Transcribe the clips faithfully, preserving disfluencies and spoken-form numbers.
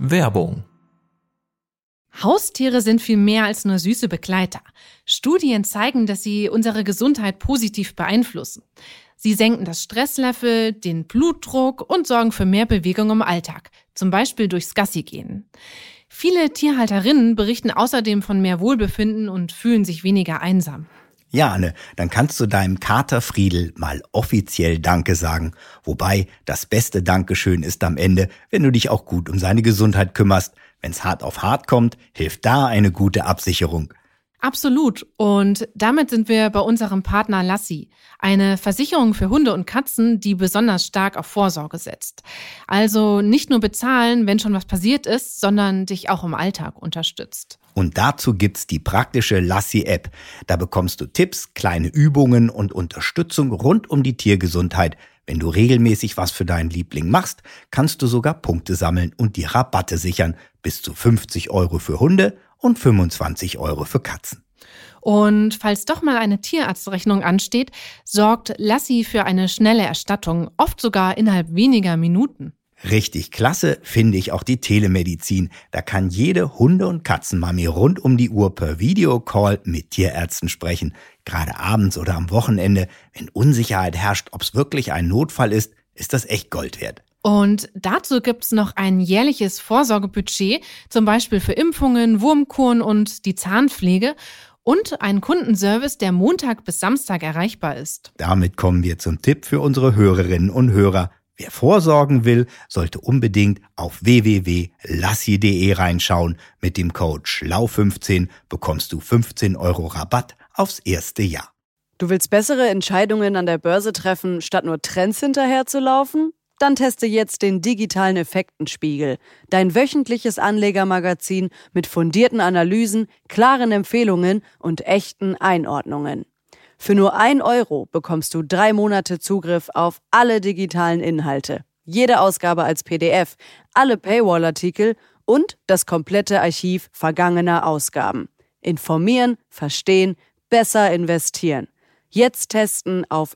Werbung. Haustiere sind viel mehr als nur süße Begleiter. Studien zeigen, dass sie unsere Gesundheit positiv beeinflussen. Sie senken das Stresslevel, den Blutdruck und sorgen für mehr Bewegung im Alltag, zum Beispiel durchs Gassigehen. Viele Tierhalterinnen berichten außerdem von mehr Wohlbefinden und fühlen sich weniger einsam. Ja, Anne, dann kannst du deinem Kater Friedel mal offiziell Danke sagen. Wobei, das beste Dankeschön ist am Ende, wenn du dich auch gut um seine Gesundheit kümmerst. Wenn's hart auf hart kommt, hilft da eine gute Absicherung. Absolut. Und damit sind wir bei unserem Partner Lassi, eine Versicherung für Hunde und Katzen, die besonders stark auf Vorsorge setzt. Also nicht nur bezahlen, wenn schon was passiert ist, sondern dich auch im Alltag unterstützt. Und dazu gibt's die praktische Lassi-App. Da bekommst du Tipps, kleine Übungen und Unterstützung rund um die Tiergesundheit. Wenn du regelmäßig was für deinen Liebling machst, kannst du sogar Punkte sammeln und die Rabatte sichern. Bis zu fünfzig Euro für Hunde und fünfundzwanzig Euro für Katzen. Und falls doch mal eine Tierarztrechnung ansteht, sorgt Lassi für eine schnelle Erstattung, oft sogar innerhalb weniger Minuten. Richtig klasse finde ich auch die Telemedizin. Da kann jede Hunde- und Katzenmami rund um die Uhr per Videocall mit Tierärzten sprechen. Gerade abends oder am Wochenende, wenn Unsicherheit herrscht, ob es wirklich ein Notfall ist, ist das echt Gold wert. Und dazu gibt's noch ein jährliches Vorsorgebudget, zum Beispiel für Impfungen, Wurmkuren und die Zahnpflege und einen Kundenservice, der Montag bis Samstag erreichbar ist. Damit kommen wir zum Tipp für unsere Hörerinnen und Hörer. Wer vorsorgen will, sollte unbedingt auf w w w punkt lassi punkt de reinschauen. Mit dem Code schlau fünfzehn bekommst du fünfzehn Euro Rabatt aufs erste Jahr. Du willst bessere Entscheidungen an der Börse treffen, statt nur Trends hinterherzulaufen? Dann teste jetzt den digitalen Effektenspiegel, dein wöchentliches Anlegermagazin mit fundierten Analysen, klaren Empfehlungen und echten Einordnungen. Für nur ein Euro bekommst du drei Monate Zugriff auf alle digitalen Inhalte, jede Ausgabe als P D F, alle Paywall-Artikel und das komplette Archiv vergangener Ausgaben. Informieren, verstehen, besser investieren. Jetzt testen auf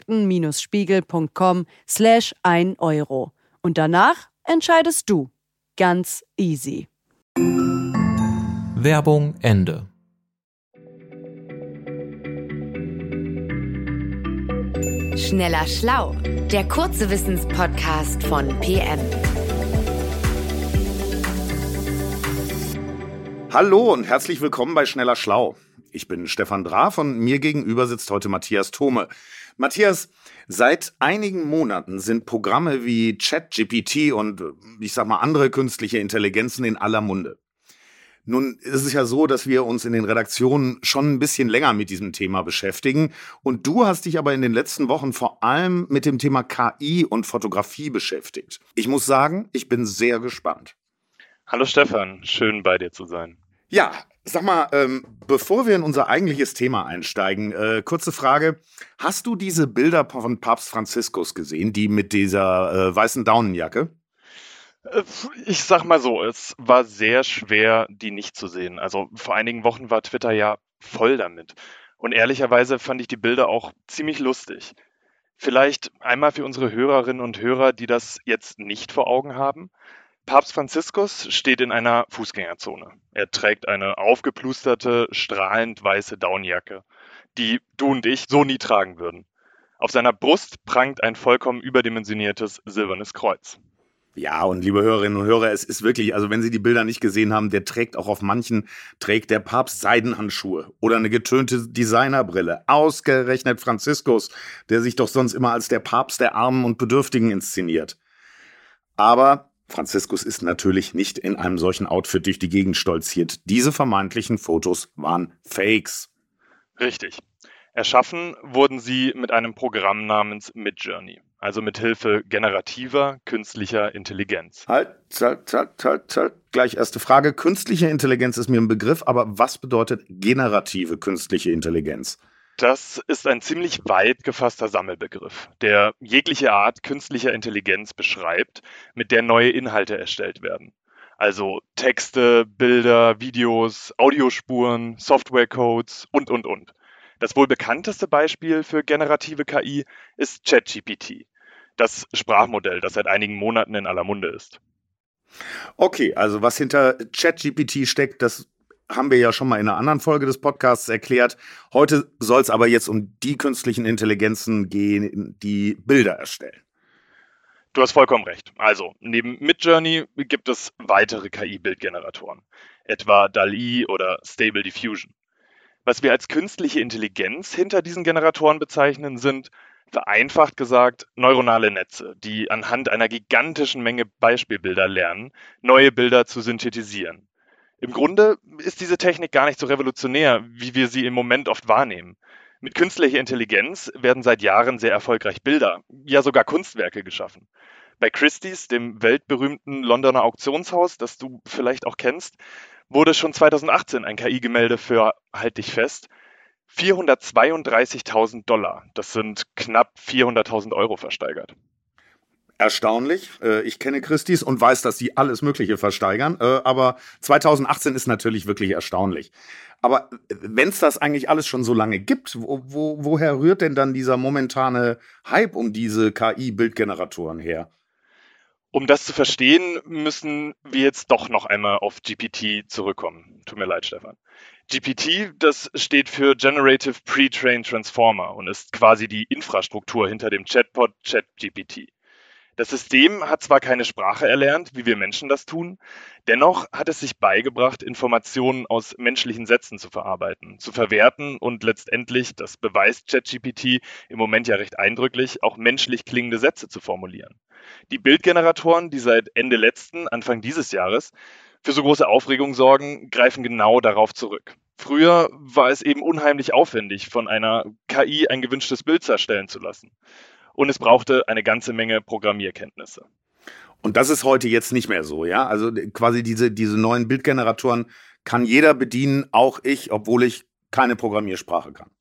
effekten-spiegel.com slash ein Euro. Und danach entscheidest du. Ganz easy. Werbung Ende. Schneller Schlau, der kurze Wissenspodcast von P M. Hallo und herzlich willkommen bei Schneller Schlau. Ich bin Stefan Draf und mir gegenüber sitzt heute Matthias Thome. Matthias, seit einigen Monaten sind Programme wie ChatGPT und ich sag mal andere künstliche Intelligenzen in aller Munde. Nun ist es ja so, dass wir uns in den Redaktionen schon ein bisschen länger mit diesem Thema beschäftigen. Und du hast dich aber in den letzten Wochen vor allem mit dem Thema K I und Fotografie beschäftigt. Ich muss sagen, ich bin sehr gespannt. Hallo Stefan, schön bei dir zu sein. Ja, sag mal, ähm, bevor wir in unser eigentliches Thema einsteigen, äh, kurze Frage. Hast du diese Bilder von Papst Franziskus gesehen, die mit dieser äh, weißen Daunenjacke? Ich sag mal so, es war sehr schwer, die nicht zu sehen. Also vor einigen Wochen war Twitter ja voll damit. Und ehrlicherweise fand ich die Bilder auch ziemlich lustig. Vielleicht einmal für unsere Hörerinnen und Hörer, die das jetzt nicht vor Augen haben. Papst Franziskus steht in einer Fußgängerzone. Er trägt eine aufgeplusterte, strahlend weiße Daunenjacke, die du und ich so nie tragen würden. Auf seiner Brust prangt ein vollkommen überdimensioniertes silbernes Kreuz. Ja, und liebe Hörerinnen und Hörer, es ist wirklich, also wenn Sie die Bilder nicht gesehen haben, der trägt auch auf manchen, trägt der Papst Seidenhandschuhe oder eine getönte Designerbrille. Ausgerechnet Franziskus, der sich doch sonst immer als der Papst der Armen und Bedürftigen inszeniert. Aber Franziskus ist natürlich nicht in einem solchen Outfit durch die Gegend stolziert. Diese vermeintlichen Fotos waren Fakes. Richtig. Erschaffen wurden sie mit einem Programm namens Midjourney, also mit Hilfe generativer künstlicher Intelligenz. Halt, halt, halt, halt, halt. Gleich erste Frage. Künstliche Intelligenz ist mir ein Begriff, aber was bedeutet generative künstliche Intelligenz? Das ist ein ziemlich weit gefasster Sammelbegriff, der jegliche Art künstlicher Intelligenz beschreibt, mit der neue Inhalte erstellt werden. Also Texte, Bilder, Videos, Audiospuren, Softwarecodes und, und, und. Das wohl bekannteste Beispiel für generative K I ist ChatGPT, das Sprachmodell, das seit einigen Monaten in aller Munde ist. Okay, also was hinter ChatGPT steckt, das haben wir ja schon mal in einer anderen Folge des Podcasts erklärt. Heute soll es aber jetzt um die künstlichen Intelligenzen gehen, die Bilder erstellen. Du hast vollkommen recht. Also, neben Midjourney gibt es weitere K I-Bildgeneratoren, etwa D A L L-E oder Stable Diffusion. Was wir als künstliche Intelligenz hinter diesen Generatoren bezeichnen, sind, vereinfacht gesagt, neuronale Netze, die anhand einer gigantischen Menge Beispielbilder lernen, neue Bilder zu synthetisieren. Im Grunde ist diese Technik gar nicht so revolutionär, wie wir sie im Moment oft wahrnehmen. Mit künstlicher Intelligenz werden seit Jahren sehr erfolgreich Bilder, ja sogar Kunstwerke geschaffen. Bei Christie's, dem weltberühmten Londoner Auktionshaus, das du vielleicht auch kennst, wurde schon zweitausendachtzehn ein K I-Gemälde für, halt dich fest, vierhundertzweiunddreißigtausend Dollar, das sind knapp vierhunderttausend Euro versteigert. Erstaunlich. Ich kenne Christie's und weiß, dass sie alles Mögliche versteigern. Aber zweitausendachtzehn ist natürlich wirklich erstaunlich. Aber wenn es das eigentlich alles schon so lange gibt, wo, wo, woher rührt denn dann dieser momentane Hype um diese K I-Bildgeneratoren her? Um das zu verstehen, müssen wir jetzt doch noch einmal auf G P T zurückkommen. Tut mir leid, Stefan. G P T, das steht für Generative Pre-Trained Transformer und ist quasi die Infrastruktur hinter dem Chatbot ChatGPT. Das System hat zwar keine Sprache erlernt, wie wir Menschen das tun, dennoch hat es sich beigebracht, Informationen aus menschlichen Sätzen zu verarbeiten, zu verwerten und letztendlich, das beweist ChatGPT im Moment ja recht eindrücklich, auch menschlich klingende Sätze zu formulieren. Die Bildgeneratoren, die seit Ende letzten, Anfang dieses Jahres für so große Aufregung sorgen, greifen genau darauf zurück. Früher war es eben unheimlich aufwendig, von einer K I ein gewünschtes Bild erstellen zu lassen. Und es brauchte eine ganze Menge Programmierkenntnisse. Und das ist heute jetzt nicht mehr so, ja? Also quasi diese, diese neuen Bildgeneratoren kann jeder bedienen, auch ich, obwohl ich keine Programmiersprache kann.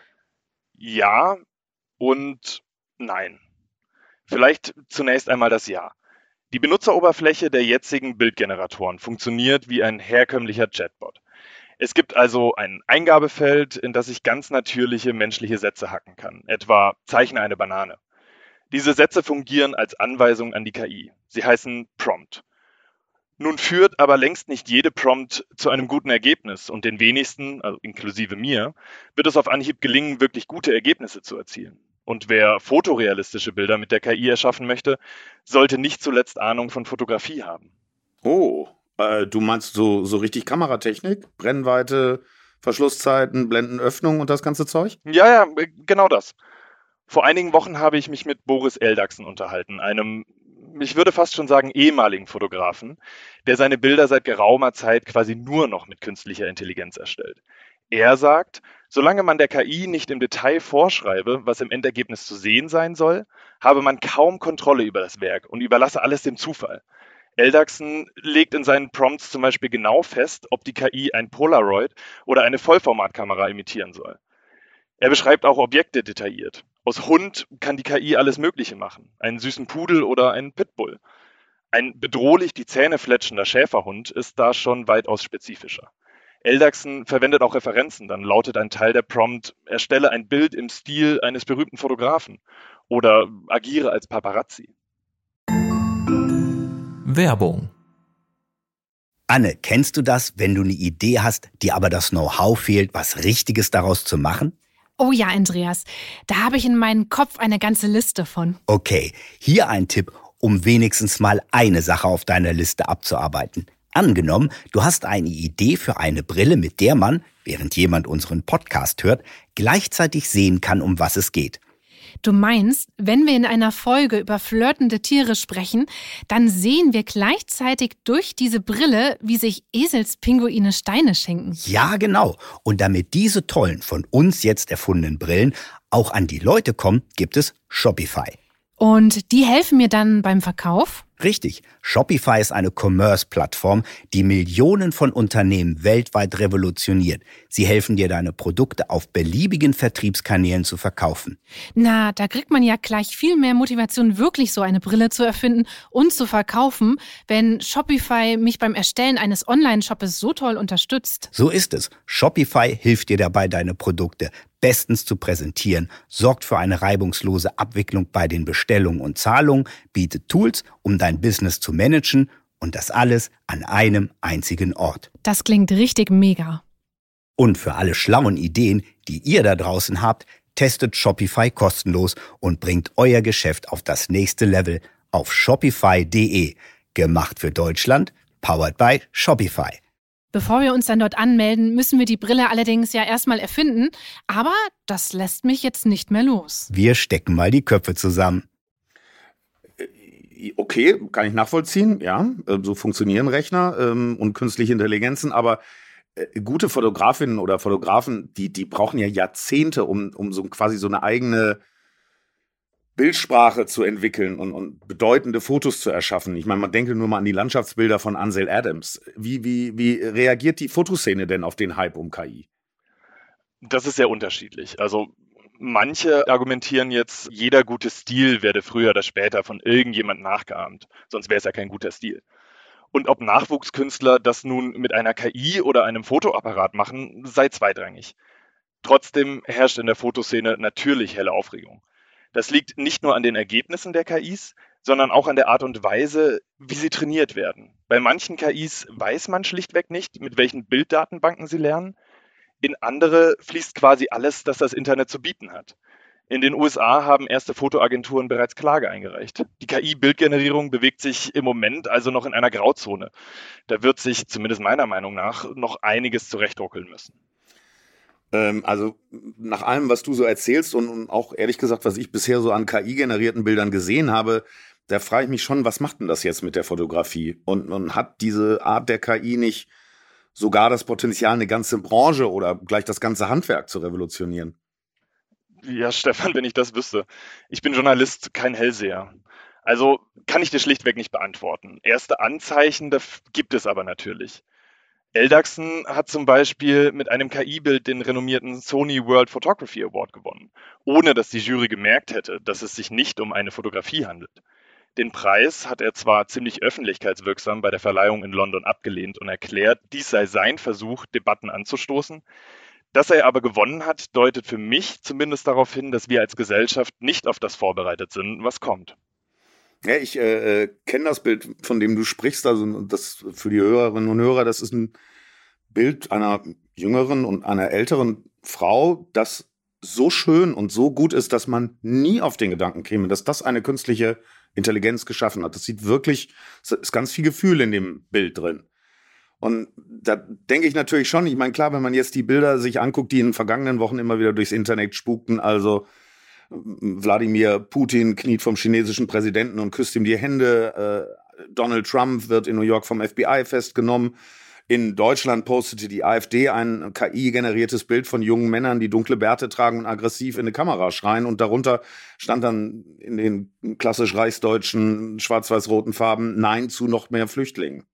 Ja und nein. Vielleicht zunächst einmal das Ja. Die Benutzeroberfläche der jetzigen Bildgeneratoren funktioniert wie ein herkömmlicher Chatbot. Es gibt also ein Eingabefeld, in das ich ganz natürliche menschliche Sätze hacken kann, etwa zeichne eine Banane. Diese Sätze fungieren als Anweisung an die K I. Sie heißen Prompt. Nun führt aber längst nicht jede Prompt zu einem guten Ergebnis und den wenigsten, also inklusive mir, wird es auf Anhieb gelingen, wirklich gute Ergebnisse zu erzielen. Und wer fotorealistische Bilder mit der K I erschaffen möchte, sollte nicht zuletzt Ahnung von Fotografie haben. Oh, äh, du meinst so, so richtig Kameratechnik? Brennweite, Verschlusszeiten, Blendenöffnung und das ganze Zeug? Ja, ja, genau das. Vor einigen Wochen habe ich mich mit Boris Eldagsen unterhalten, einem, ich würde fast schon sagen, ehemaligen Fotografen, der seine Bilder seit geraumer Zeit quasi nur noch mit künstlicher Intelligenz erstellt. Er sagt, solange man der K I nicht im Detail vorschreibe, was im Endergebnis zu sehen sein soll, habe man kaum Kontrolle über das Werk und überlasse alles dem Zufall. Eldagsen legt in seinen Prompts zum Beispiel genau fest, ob die K I ein Polaroid oder eine Vollformatkamera imitieren soll. Er beschreibt auch Objekte detailliert. Aus Hund kann die K I alles Mögliche machen. Einen süßen Pudel oder einen Pitbull. Ein bedrohlich die Zähne fletschender Schäferhund ist da schon weitaus spezifischer. Eldagsen verwendet auch Referenzen. Dann lautet ein Teil der Prompt, erstelle ein Bild im Stil eines berühmten Fotografen oder agiere als Paparazzi. Werbung. Anne, kennst du das, wenn du eine Idee hast, dir aber das Know-how fehlt, was Richtiges daraus zu machen? Oh ja, Andreas, da habe ich in meinem Kopf eine ganze Liste von. Okay, hier ein Tipp, um wenigstens mal eine Sache auf deiner Liste abzuarbeiten. Angenommen, du hast eine Idee für eine Brille, mit der man, während jemand unseren Podcast hört, gleichzeitig sehen kann, um was es geht. Du meinst, wenn wir in einer Folge über flirtende Tiere sprechen, dann sehen wir gleichzeitig durch diese Brille, wie sich Eselspinguine Steine schenken. Ja, genau. Und damit diese tollen, von uns jetzt erfundenen Brillen auch an die Leute kommen, gibt es Shopify. Und die helfen mir dann beim Verkauf? Richtig. Shopify ist eine Commerce-Plattform, die Millionen von Unternehmen weltweit revolutioniert. Sie helfen dir, deine Produkte auf beliebigen Vertriebskanälen zu verkaufen. Na, da kriegt man ja gleich viel mehr Motivation, wirklich so eine Brille zu erfinden und zu verkaufen, wenn Shopify mich beim Erstellen eines Online-Shoppes so toll unterstützt. So ist es. Shopify hilft dir dabei, deine Produkte bestens zu präsentieren, sorgt für eine reibungslose Abwicklung bei den Bestellungen und Zahlungen, bietet Tools, um dein Business zu managen Und das alles an einem einzigen Ort. Das klingt richtig mega. Und für alle schlauen Ideen, die ihr da draußen habt, testet Shopify kostenlos und bringt euer Geschäft auf das nächste Level auf shopify punkt de. Gemacht für Deutschland, powered by Shopify. Bevor wir uns dann dort anmelden, müssen wir die Brille allerdings ja erstmal erfinden. Aber das lässt mich jetzt nicht mehr los. Wir stecken mal die Köpfe zusammen. Okay, kann ich nachvollziehen, ja. So funktionieren Rechner ähm, und künstliche Intelligenzen, aber äh, gute Fotografinnen oder Fotografen, die, die brauchen ja Jahrzehnte, um, um so quasi so eine eigene Bildsprache zu entwickeln und, und bedeutende Fotos zu erschaffen. Ich meine, man denke nur mal an die Landschaftsbilder von Ansel Adams. Wie, wie, wie reagiert die Fotoszene denn auf den Hype um K I? Das ist sehr unterschiedlich. Also manche argumentieren jetzt, jeder gute Stil werde früher oder später von irgendjemand nachgeahmt. Sonst wäre es ja kein guter Stil. Und ob Nachwuchskünstler das nun mit einer K I oder einem Fotoapparat machen, sei zweitrangig. Trotzdem herrscht in der Fotoszene natürlich helle Aufregung. Das liegt nicht nur an den Ergebnissen der K Is, sondern auch an der Art und Weise, wie sie trainiert werden. Bei manchen K Is weiß man schlichtweg nicht, mit welchen Bilddatenbanken sie lernen. In andere fließt quasi alles, das das Internet zu bieten hat. In den U S A haben erste Fotoagenturen bereits Klage eingereicht. Die K I-Bildgenerierung bewegt sich im Moment also noch in einer Grauzone. Da wird sich, zumindest meiner Meinung nach, noch einiges zurechtruckeln müssen. Also nach allem, was du so erzählst und auch ehrlich gesagt, was ich bisher so an K I-generierten Bildern gesehen habe, da frage ich mich schon, was macht denn das jetzt mit der Fotografie? Und, und hat diese Art der K I nicht sogar das Potenzial, eine ganze Branche oder gleich das ganze Handwerk zu revolutionieren? Ja, Stefan, wenn ich das wüsste. Ich bin Journalist, kein Hellseher. Also kann ich dir schlichtweg nicht beantworten. Erste Anzeichen gibt es aber natürlich. Eldaxen hat zum Beispiel mit einem K I-Bild den renommierten Sony World Photography Award gewonnen, ohne dass die Jury gemerkt hätte, dass es sich nicht um eine Fotografie handelt. Den Preis hat er zwar ziemlich öffentlichkeitswirksam bei der Verleihung in London abgelehnt und erklärt, dies sei sein Versuch, Debatten anzustoßen. Dass er aber gewonnen hat, deutet für mich zumindest darauf hin, dass wir als Gesellschaft nicht auf das vorbereitet sind, was kommt. Ja, ich äh, kenne das Bild, von dem du sprichst, also das für die Hörerinnen und Hörer, das ist ein Bild einer jüngeren und einer älteren Frau, das so schön und so gut ist, dass man nie auf den Gedanken käme, dass das eine künstliche Intelligenz geschaffen hat. Das sieht wirklich, es ist ganz viel Gefühl in dem Bild drin. Und da denke ich natürlich schon, ich meine, klar, wenn man jetzt die Bilder sich anguckt, die in den vergangenen Wochen immer wieder durchs Internet spukten, also Wladimir Putin kniet vom chinesischen Präsidenten und küsst ihm die Hände. Äh, Donald Trump wird in New York vom F B I festgenommen. In Deutschland postete die AfD ein K I-generiertes Bild von jungen Männern, die dunkle Bärte tragen und aggressiv in eine Kamera schreien. Und darunter stand dann in den klassisch reichsdeutschen schwarz-weiß-roten Farben Nein zu noch mehr Flüchtlingen.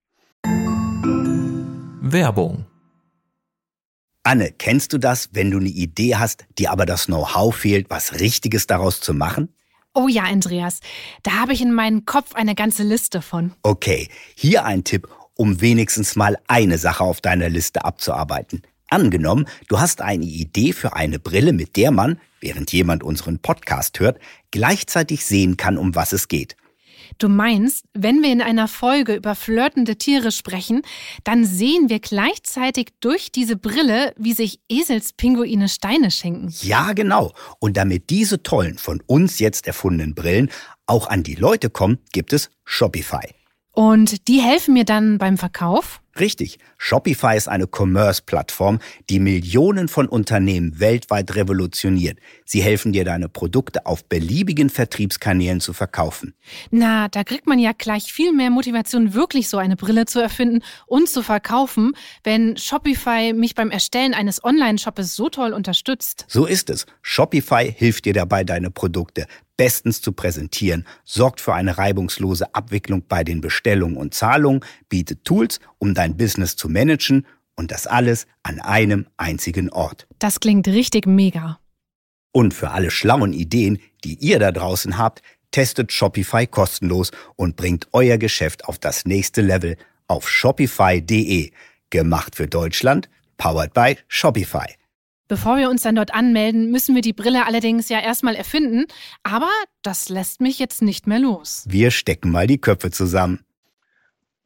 Werbung. Anne, kennst du das, wenn du eine Idee hast, dir aber das Know-how fehlt, was Richtiges daraus zu machen? Oh ja, Andreas, da habe ich in meinem Kopf eine ganze Liste von. Okay, hier ein Tipp, um wenigstens mal eine Sache auf deiner Liste abzuarbeiten. Angenommen, du hast eine Idee für eine Brille, mit der man, während jemand unseren Podcast hört, gleichzeitig sehen kann, um was es geht. Du meinst, wenn wir in einer Folge über flirtende Tiere sprechen, dann sehen wir gleichzeitig durch diese Brille, wie sich Eselspinguine Steine schenken. Ja, genau. Und damit diese tollen, von uns jetzt erfundenen Brillen auch an die Leute kommen, gibt es Shopify. Und die helfen mir dann beim Verkauf? Richtig. Shopify ist eine Commerce-Plattform, die Millionen von Unternehmen weltweit revolutioniert. Sie helfen dir, deine Produkte auf beliebigen Vertriebskanälen zu verkaufen. Na, da kriegt man ja gleich viel mehr Motivation, wirklich so eine Brille zu erfinden und zu verkaufen, wenn Shopify mich beim Erstellen eines Online-Shoppes so toll unterstützt. So ist es. Shopify hilft dir dabei, deine Produkte bestens zu präsentieren, sorgt für eine reibungslose Abwicklung bei den Bestellungen und Zahlungen, bietet Tools, um dein Business zu managen und das alles an einem einzigen Ort. Das klingt richtig mega. Und für alle schlauen Ideen, die ihr da draußen habt, testet Shopify kostenlos und bringt euer Geschäft auf das nächste Level auf shopify punkt de. Gemacht für Deutschland, powered by Shopify. Bevor wir uns dann dort anmelden, müssen wir die Brille allerdings ja erstmal erfinden. Aber das lässt mich jetzt nicht mehr los. Wir stecken mal die Köpfe zusammen.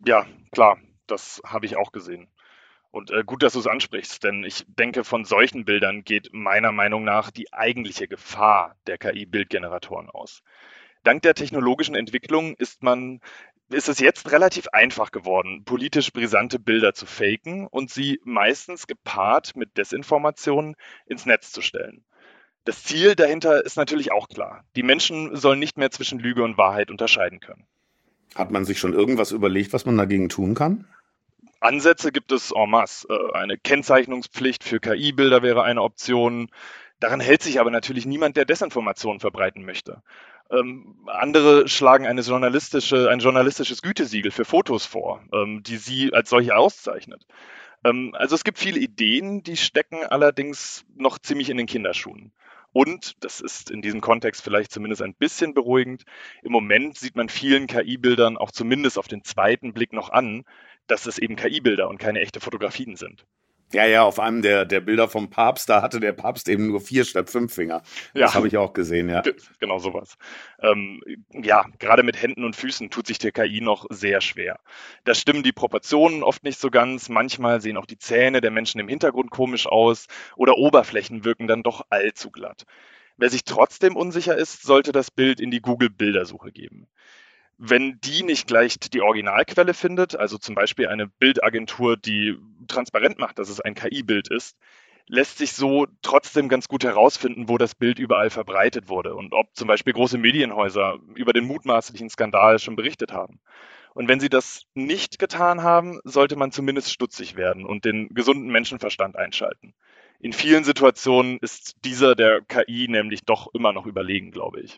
Ja, klar, das habe ich auch gesehen. Und äh, gut, dass du es ansprichst, denn ich denke, von solchen Bildern geht meiner Meinung nach die eigentliche Gefahr der K I-Bildgeneratoren aus. Dank der technologischen Entwicklung ist man, ist es jetzt relativ einfach geworden, politisch brisante Bilder zu faken und sie meistens gepaart mit Desinformationen ins Netz zu stellen. Das Ziel dahinter ist natürlich auch klar. Die Menschen sollen nicht mehr zwischen Lüge und Wahrheit unterscheiden können. Hat man sich schon irgendwas überlegt, was man dagegen tun kann? Ansätze gibt es en masse. Eine Kennzeichnungspflicht für K I-Bilder wäre eine Option. Daran hält sich aber natürlich niemand, der Desinformationen verbreiten möchte. Ähm, andere schlagen eine journalistische, ein journalistisches Gütesiegel für Fotos vor, ähm, die sie als solche auszeichnet. Ähm, also es gibt viele Ideen, die stecken allerdings noch ziemlich in den Kinderschuhen. Und, das ist in diesem Kontext vielleicht zumindest ein bisschen beruhigend, im Moment sieht man vielen K I-Bildern auch zumindest auf den zweiten Blick noch an, dass es eben K I-Bilder und keine echte Fotografien sind. Ja, ja, auf einem der, der Bilder vom Papst, da hatte der Papst eben nur vier statt fünf Finger. Das Ja. habe ich auch gesehen, ja. Genau sowas. Ähm, ja, gerade mit Händen und Füßen tut sich der K I noch sehr schwer. Da stimmen die Proportionen oft nicht so ganz. Manchmal sehen auch die Zähne der Menschen im Hintergrund komisch aus oder Oberflächen wirken dann doch allzu glatt. Wer sich trotzdem unsicher ist, sollte das Bild in die Google-Bildersuche geben. Wenn die nicht gleich die Originalquelle findet, also zum Beispiel eine Bildagentur, die transparent macht, dass es ein K I-Bild ist, lässt sich so trotzdem ganz gut herausfinden, wo das Bild überall verbreitet wurde und ob zum Beispiel große Medienhäuser über den mutmaßlichen Skandal schon berichtet haben. Und wenn sie das nicht getan haben, sollte man zumindest stutzig werden und den gesunden Menschenverstand einschalten. In vielen Situationen ist dieser der K I nämlich doch immer noch überlegen, glaube ich.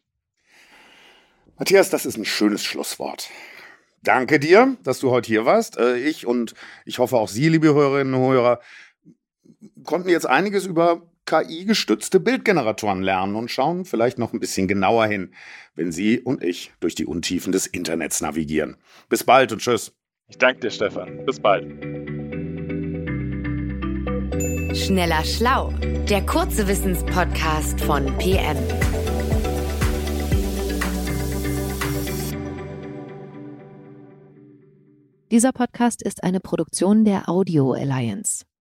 Matthias, das ist ein schönes Schlusswort. Danke dir, dass du heute hier warst. Ich und ich hoffe auch Sie, liebe Hörerinnen und Hörer, konnten jetzt einiges über K I-gestützte Bildgeneratoren lernen und schauen vielleicht noch ein bisschen genauer hin, wenn Sie und ich durch die Untiefen des Internets navigieren. Bis bald und tschüss. Ich danke dir, Stefan. Bis bald. Schneller Schlau, der kurze Wissenspodcast von P M. Dieser Podcast ist eine Produktion der Audio Alliance.